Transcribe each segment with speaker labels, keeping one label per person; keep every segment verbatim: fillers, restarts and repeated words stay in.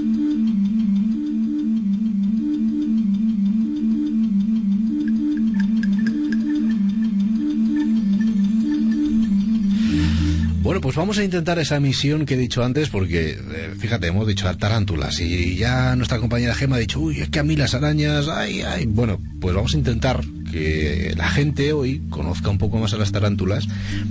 Speaker 1: Bueno, pues vamos a intentar esa misión que he dicho antes, porque, eh, fíjate, hemos dicho las tarántulas y ya nuestra compañera Gemma ha dicho, uy, es que a mí las arañas, ay, ay. Bueno, pues vamos a intentar que la gente hoy conozca un poco más a las tarántulas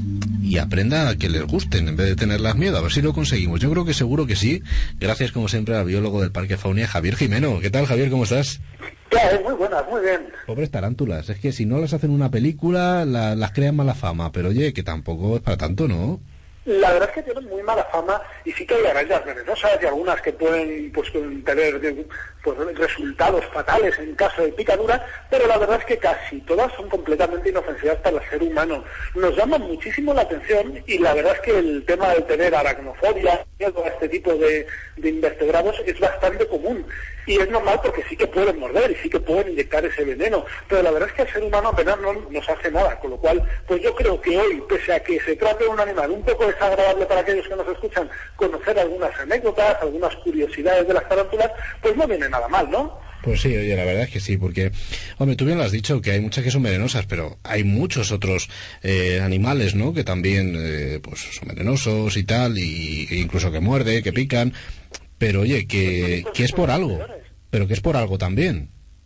Speaker 1: y aprenda a que les gusten en vez de tenerlas miedo. A ver si lo conseguimos. Yo creo que seguro que sí. Gracias, como siempre, al biólogo del Parque Faunia, Javier Jimeno. ¿Qué tal, Javier? ¿Cómo estás?
Speaker 2: Claro, muy buenas, muy bien.
Speaker 1: Pobres tarántulas. Es que si no las hacen una película, la, las crean mala fama. Pero oye, que tampoco es para tanto, ¿no?
Speaker 2: La verdad es que tienen muy mala fama y sí que hay arañas venenosas y algunas que pueden pues tener pues, resultados fatales en caso de picadura, pero la verdad es que casi todas son completamente inofensivas para el ser humano. Nos llaman muchísimo la atención y la verdad es que el tema de tener aracnofobia, miedo a este tipo de, de invertebrados es bastante común y es normal porque sí que pueden morder y sí que pueden inyectar ese veneno, pero la verdad es que el ser humano apenas no nos hace nada, con lo cual pues yo creo que hoy, pese a que se trate de un animal un poco desagradable para aquellos que nos escuchan, conocer algunas anécdotas, algunas curiosidades de las tarántulas, pues no viene nada mal, ¿no?
Speaker 1: Pues sí, oye, la verdad es que sí, porque, hombre, tú bien lo has dicho, que hay muchas que son venenosas, pero hay muchos otros eh, animales, ¿no?, que también, eh, pues, son venenosos y tal, y, e incluso que muerde, que pican, pero oye, que, que es por algo, pero que es por algo también.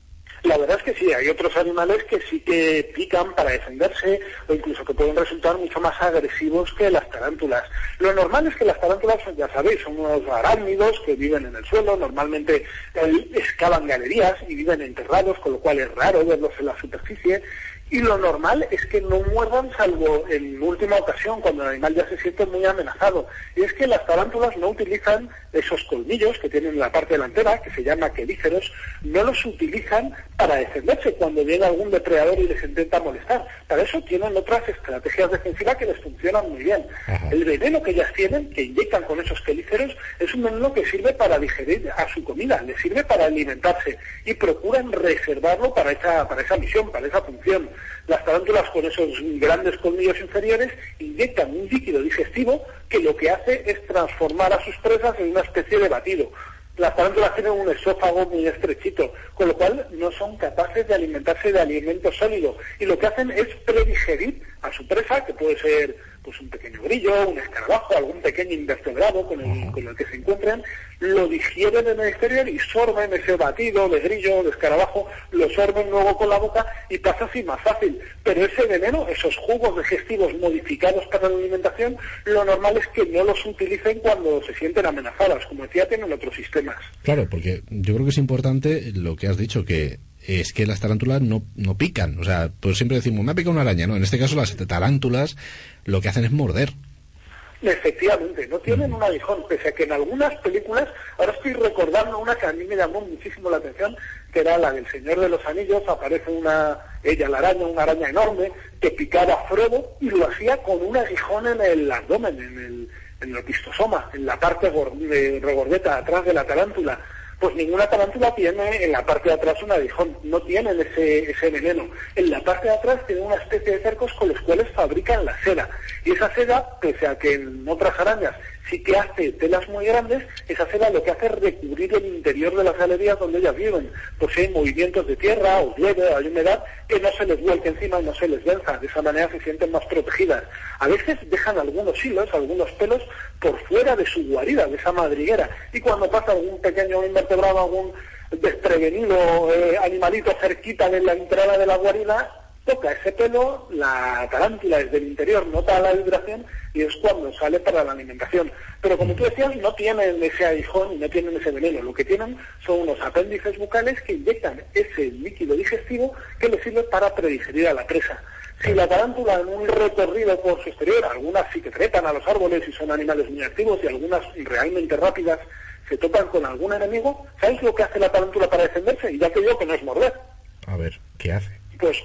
Speaker 2: La verdad es que sí, hay otros animales que sí que pican para defenderse o incluso que pueden resultar mucho más agresivos que las tarántulas. Lo normal es que las tarántulas, ya sabéis, son unos arácnidos que viven en el suelo, normalmente eh, excavan galerías y viven enterrados, con lo cual es raro verlos en la superficie. Y lo normal es que no muerdan salvo en última ocasión, cuando el animal ya se siente muy amenazado. Y es que las tarántulas no utilizan esos colmillos que tienen en la parte delantera, que se llama quelíceros, no los utilizan para defenderse cuando viene algún depredador y les intenta molestar. Para eso tienen otras estrategias defensivas que les funcionan muy bien. Ajá. El veneno que ellas tienen, que inyectan con esos quelíceros, es un veneno que sirve para digerir a su comida, les sirve para alimentarse y procuran reservarlo para esa, para esa misión, para esa función. Las tarántulas con esos grandes colmillos inferiores inyectan un líquido digestivo que lo que hace es transformar a sus presas en una especie de batido. Las tarántulas tienen un esófago muy estrechito, con lo cual no son capaces de alimentarse de alimento sólido y lo que hacen es predigerir a su presa, que puede ser pues un pequeño grillo, un escarabajo, algún pequeño invertebrado con el, con el que se encuentren, lo digieren en el exterior y sorben ese batido de grillo, de escarabajo, lo sorben luego con la boca y pasa así más fácil. Pero ese veneno, esos jugos digestivos modificados para la alimentación, lo normal es que no los utilicen cuando se sienten amenazadas. Como decía, tienen otros sistemas.
Speaker 1: Claro, porque yo creo que es importante lo que has dicho, que es que las tarántulas no, no pican. O sea, pues siempre decimos, me ha picado una araña, ¿no? En este caso las tarántulas lo que hacen es morder.
Speaker 2: Efectivamente, no tienen un aguijón, pese a que en algunas películas, ahora estoy recordando una que a mí me llamó muchísimo la atención, que era la del Señor de los Anillos. Aparece una, ella la araña, una araña enorme, que picaba a Frodo y lo hacía con un aguijón en el abdomen, en el, en el opistosoma, en la parte regordeta, atrás de la tarántula. Pues ninguna tarántula tiene en la parte de atrás un aguijón, no tienen ese, ese veneno. En la parte de atrás tienen una especie de cercos con los cuales fabrican la seda. Y esa seda, pese a que en otras arañas sí que hace telas muy grandes, esa seda lo que hace es recubrir el interior de las galerías donde ellas viven. Pues si hay movimientos de tierra o llueve o hay humedad, que no se les vuelque encima y no se les venza. De esa manera se sienten más protegidas. A veces dejan algunos hilos, algunos pelos por fuera de su guarida, de esa madriguera. Y cuando pasa algún pequeño invertebrado, algún desprevenido eh, animalito cerquita de la entrada de la guarida, toca ese pelo, la tarántula desde el interior nota la vibración y es cuando sale para la alimentación. Pero como tú decías, no tienen ese aguijón y no tienen ese veneno. Lo que tienen son unos apéndices bucales que inyectan ese líquido digestivo que les sirve para predigerir a la presa. Si la tarántula en un recorrido por su exterior, algunas sí que trepan a los árboles y son animales muy activos y algunas realmente rápidas, se topan con algún enemigo, ¿sabes lo que hace la tarántula para defenderse? Y ya te digo que no es morder.
Speaker 1: A ver, ¿qué hace?
Speaker 2: Pues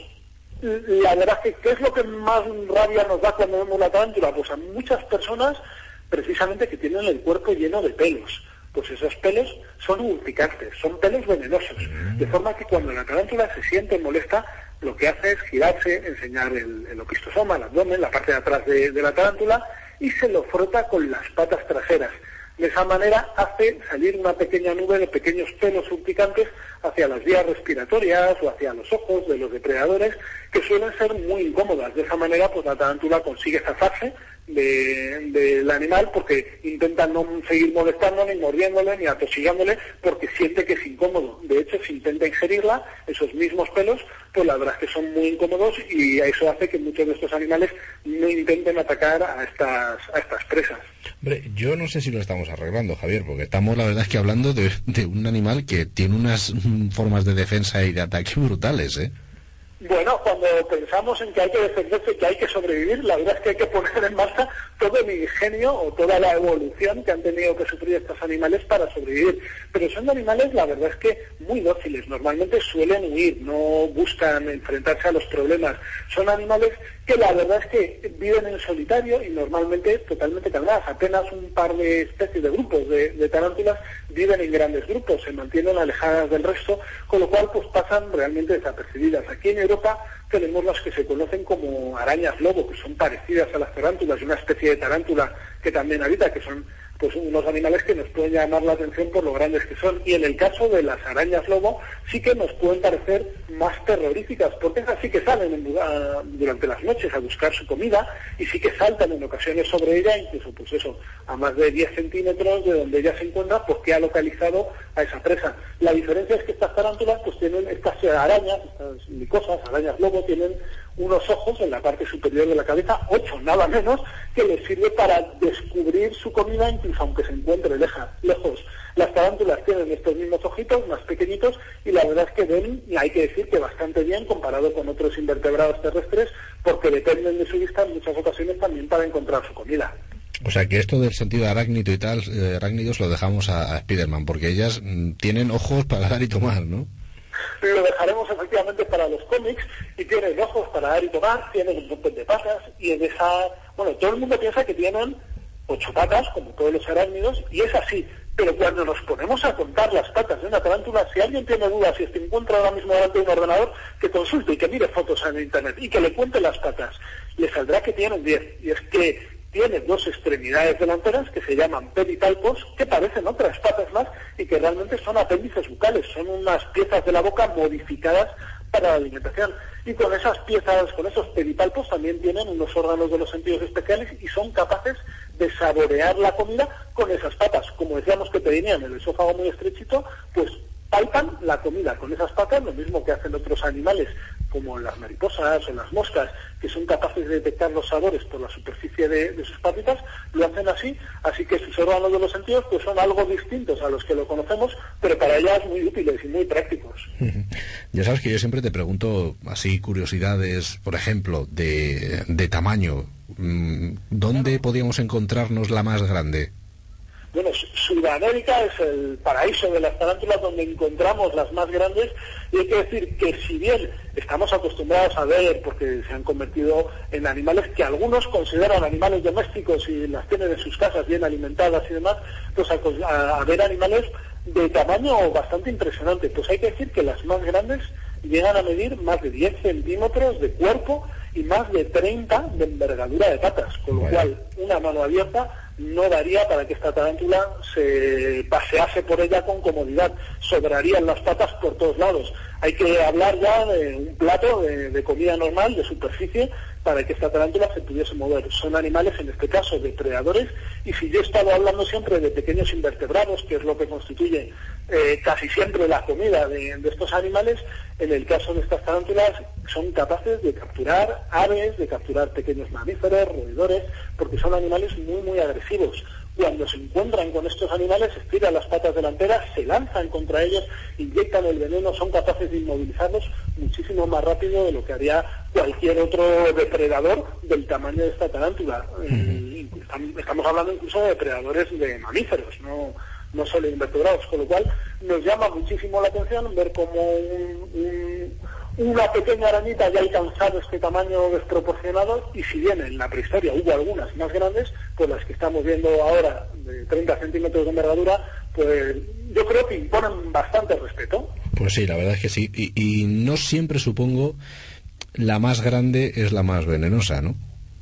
Speaker 2: la verdad es que ¿qué es lo que más rabia nos da cuando vemos la tarántula? Pues a muchas personas, precisamente, que tienen el cuerpo lleno de pelos. Pues esos pelos son urticantes, son pelos venenosos. De forma que cuando la tarántula se siente molesta, lo que hace es girarse, enseñar el, el opistosoma, el abdomen, la parte de atrás de, de la tarántula, y se lo frota con las patas traseras. De esa manera hace salir una pequeña nube de pequeños pelos urticantes hacia las vías respiratorias o hacia los ojos de los depredadores, que suelen ser muy incómodas. De esa manera, pues la tarántula consigue zafarse del de, animal, porque intenta no seguir molestándole, ni mordiéndole, ni atosigándole, porque siente que es incómodo. De hecho, si intenta ingerirla, esos mismos pelos, pues la verdad es que son muy incómodos, y eso hace que muchos de estos animales no intenten atacar a estas, a estas presas.
Speaker 1: Hombre, yo no sé si lo estamos arreglando, Javier, porque estamos, la verdad es que hablando de, de un animal que tiene unas formas de defensa y de ataque brutales, ¿eh?
Speaker 2: Bueno, cuando pensamos en que hay que defenderse, que hay que sobrevivir, la verdad es que hay que poner en marcha todo el ingenio o toda la evolución que han tenido que sufrir estos animales para sobrevivir. Pero son animales, la verdad es que muy dóciles. Normalmente suelen huir, no buscan enfrentarse a los problemas. Son animales que la verdad es que viven en solitario y normalmente totalmente calmadas. Apenas un par de especies de grupos de, de tarántulas viven en grandes grupos, se mantienen alejadas del resto, con lo cual pues pasan realmente desapercibidas. Aquí en Europa tenemos las que se conocen como arañas lobo, que son parecidas a las tarántulas, y una especie de tarántula que también habita, que son pues unos animales que nos pueden llamar la atención por lo grandes que son. Y en el caso de las arañas lobo sí que nos pueden parecer más terroríficas, porque esas sí que salen en, a, durante las noches a buscar su comida, y sí que saltan en ocasiones sobre ella, incluso pues eso, a más de diez centímetros de donde ella se encuentra, pues que ha localizado a esa presa. La diferencia es que estas tarántulas pues tienen, estas arañas, estas licosas, arañas lobo, tienen unos ojos en la parte superior de la cabeza, ocho nada menos, que les sirve para descubrir su comida incluso aunque se encuentre leja, lejos. Las tarántulas tienen estos mismos ojitos, más pequeñitos, y la verdad es que ven, y hay que decir que bastante bien comparado con otros invertebrados terrestres, porque dependen de su vista en muchas ocasiones también para encontrar su comida.
Speaker 1: O sea que esto del sentido arácnido y tal, eh, arácnidos lo dejamos a, a Spiderman, porque ellas mm, tienen ojos para dar y tomar, ¿no?
Speaker 2: Lo dejaremos efectivamente para los cómics, y tienen ojos para dar y tomar, tienen un montón de patas, y en esa... Bueno, todo el mundo piensa que tienen ocho patas, como todos los arácnidos, y es así. Pero cuando nos ponemos a contar las patas de una tarántula, si alguien tiene dudas, si se encuentra ahora mismo delante de un ordenador, que consulte y que mire fotos en internet y que le cuente las patas, le saldrá que tienen diez. Y es que tiene dos extremidades delanteras que se llaman pedipalpos, que parecen otras patas más y que realmente son apéndices bucales, son unas piezas de la boca modificadas para la alimentación. Y con esas piezas, con esos pedipalpos, también tienen unos órganos de los sentidos especiales y son capaces de saborear la comida con esas patas. Como decíamos que tenían el esófago muy estrechito, pues palpan la comida con esas patas, lo mismo que hacen otros animales como las mariposas o las moscas, que son capaces de detectar los sabores por la superficie de, de sus patitas, lo hacen así, así que sus órganos de los sentidos pues son algo distintos a los que lo conocemos, pero para ellas muy útiles y muy prácticos.
Speaker 1: Ya sabes que yo siempre te pregunto así curiosidades, por ejemplo, de, de tamaño. ¿Dónde podríamos encontrarnos la más grande?
Speaker 2: Bueno, Sudamérica es el paraíso de las tarántulas, donde encontramos las más grandes, y hay que decir que si bien estamos acostumbrados a ver, porque se han convertido en animales que algunos consideran animales domésticos y las tienen en sus casas bien alimentadas y demás, pues a, a, a ver animales de tamaño bastante impresionante. Pues hay que decir que las más grandes llegan a medir más de diez centímetros de cuerpo y más de treinta de envergadura de patas, con lo cual una mano abierta no daría para que esta tarántula se pasease por ella con comodidad. Sobrarían las patas por todos lados. Hay que hablar ya de un plato de, de comida normal, de superficie, para que esta tarántula se pudiese mover. Son animales, en este caso, depredadores, y si yo he estado hablando siempre de pequeños invertebrados, que es lo que constituye eh, casi siempre la comida de, de estos animales, en el caso de estas tarántulas son capaces de capturar aves, de capturar pequeños mamíferos, roedores, porque son animales muy, muy agresivos. Cuando se encuentran con estos animales, estiran las patas delanteras, se lanzan contra ellos, inyectan el veneno, son capaces de inmovilizarlos muchísimo más rápido de lo que haría cualquier otro depredador del tamaño de esta tarántula. Eh, estamos hablando incluso de depredadores de mamíferos, no, no solo de invertebrados, con lo cual nos llama muchísimo la atención ver cómo un, un, una pequeña arañita ya ha alcanzado este tamaño desproporcionado, y si bien en la prehistoria hubo algunas más grandes, pues las que estamos viendo ahora de treinta centímetros de envergadura, pues yo creo que imponen bastante respeto.
Speaker 1: Pues sí, la verdad es que sí, y, y no siempre, supongo, la más grande es la más venenosa, ¿no?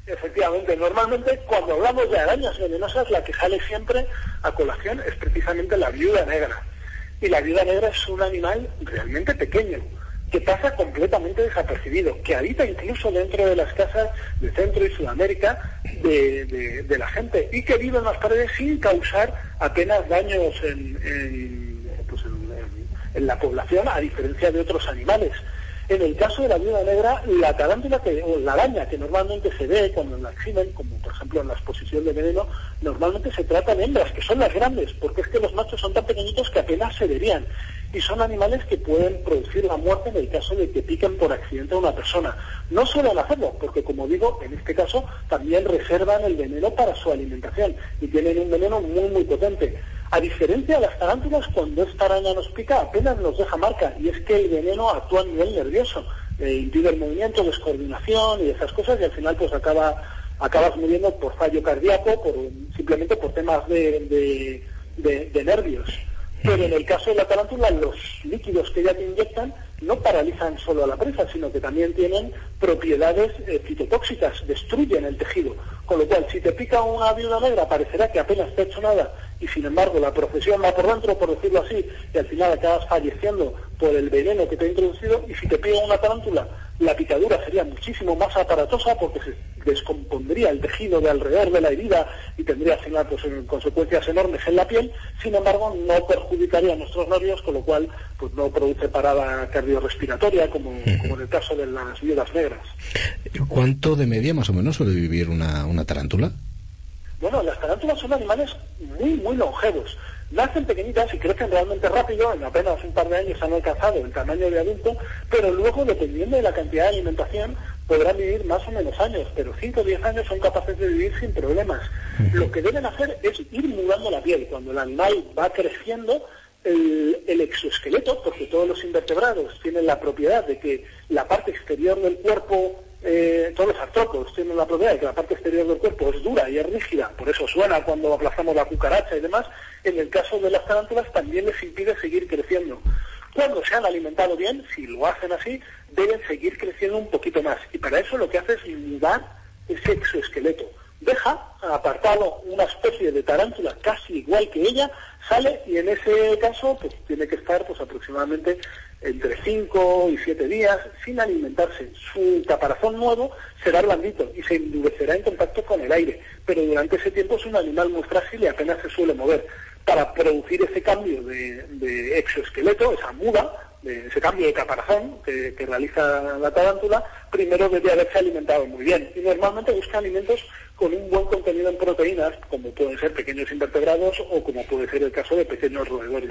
Speaker 2: Efectivamente, normalmente cuando hablamos de arañas venenosas, la que sale siempre a colación es precisamente la viuda negra. Y la viuda negra es un animal realmente pequeño, que pasa completamente desapercibido, que habita incluso dentro de las casas de Centro y Sudamérica de, de, de la gente, y que vive en las paredes sin causar apenas daños en, en, pues en, en, en la población, a diferencia de otros animales. En el caso de la viuda negra, la tarántula, que, o la araña que normalmente se ve cuando la exhiben, como por ejemplo en la exposición de veneno, normalmente se trata de hembras, que son las grandes, porque es que los machos son tan pequeñitos que apenas se verían. Y son animales que pueden producir la muerte en el caso de que piquen por accidente a una persona. No suelen hacerlo, porque como digo, en este caso también reservan el veneno para su alimentación, y tienen un veneno muy muy potente. A diferencia de las tarántulas, cuando esta araña nos pica, apenas nos deja marca, y es que el veneno actúa a nivel nervioso, eh, impide el movimiento, descoordinación y esas cosas, y al final pues acaba acabas muriendo por fallo cardíaco, por simplemente por temas de, de, de, de nervios. Pero en el caso de la tarántula, los líquidos que ya te inyectan no paralizan solo a la presa, sino que también tienen propiedades eh, citotóxicas, destruyen el tejido. Con lo cual, si te pica una viuda negra, parecerá que apenas te ha hecho nada, y sin embargo la procesión va por dentro, por decirlo así, y al final acabas falleciendo por el veneno que te ha introducido. Y si te pica una tarántula, la picadura sería muchísimo más aparatosa, porque se descompondría el tejido de alrededor de la herida y tendría al final pues, consecuencias enormes en la piel. Sin embargo, no perjudicaría a nuestros nervios, con lo cual pues no produce parada cardiorrespiratoria, como, uh-huh. como en el caso de las viudas negras.
Speaker 1: ¿Cuánto de media más o menos suele vivir una, una tarántula?
Speaker 2: Bueno, las tarántulas son animales muy, muy longevos. Nacen pequeñitas y crecen realmente rápido, en apenas un par de años han alcanzado el tamaño de adulto, pero luego, dependiendo de la cantidad de alimentación, podrán vivir más o menos años, pero cinco o diez años son capaces de vivir sin problemas. Uh-huh. Lo que deben hacer es ir mudando la piel. Cuando el animal va creciendo, el, el exoesqueleto, porque todos los invertebrados tienen la propiedad de que la parte exterior del cuerpo, Eh, todos los artrópodos tienen la propiedad de que la parte exterior del cuerpo es dura y es rígida, por eso suena cuando aplazamos la cucaracha y demás. En el caso de las tarántulas también les impide seguir creciendo. Cuando se han alimentado bien, si lo hacen así, deben seguir creciendo un poquito más, y para eso lo que hace es mudar ese exoesqueleto. Deja apartado una especie de tarántula casi igual que ella, sale, y en ese caso pues tiene que estar pues aproximadamente entre cinco y siete días sin alimentarse. Su caparazón nuevo será blandito y se endurecerá en contacto con el aire, pero durante ese tiempo es un animal muy frágil y apenas se suele mover. Para producir ese cambio de, de exoesqueleto, esa muda, de ese cambio de caparazón que, que realiza la tarántula, primero debe haberse alimentado muy bien, y normalmente busca alimentos con un buen contenido en proteínas, como pueden ser pequeños invertebrados o como puede ser el caso de pequeños roedores.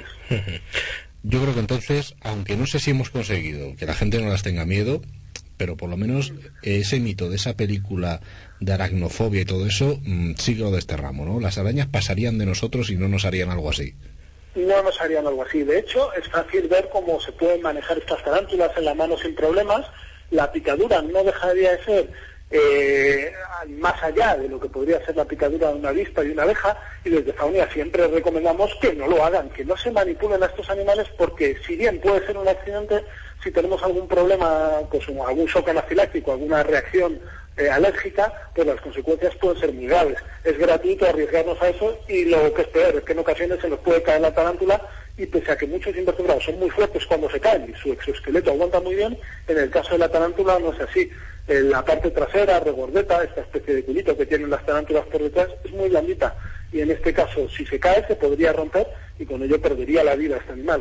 Speaker 1: Yo creo que entonces, aunque no sé si hemos conseguido que la gente no las tenga miedo, pero por lo menos ese mito de esa película de aracnofobia y todo eso, mmm, sí que lo desterramos, ¿no? Las arañas pasarían de nosotros y no nos harían algo así.
Speaker 2: No nos harían algo así. De hecho, es fácil ver cómo se pueden manejar estas tarántulas en la mano sin problemas. La picadura no dejaría de ser eh, más allá de lo que podría ser la picadura de una avispa y una abeja, y desde Faunia siempre recomendamos que no lo hagan, que no se manipulen a estos animales, porque si bien puede ser un accidente, si tenemos algún problema, pues algún shock anafiláctico, alguna reacción eh, alérgica, pues las consecuencias pueden ser muy graves. Es gratuito arriesgarnos a eso, y lo que es peor es que en ocasiones se nos puede caer la tarántula, y pese a que muchos invertebrados son muy fuertes cuando se caen y su exoesqueleto aguanta muy bien, en el caso de la tarántula no es así. En la parte trasera, regordeta, esta especie de culito que tienen las tarántulas por detrás, es muy blandita, y en este caso, si se cae, se podría romper, y con ello perdería la vida este animal.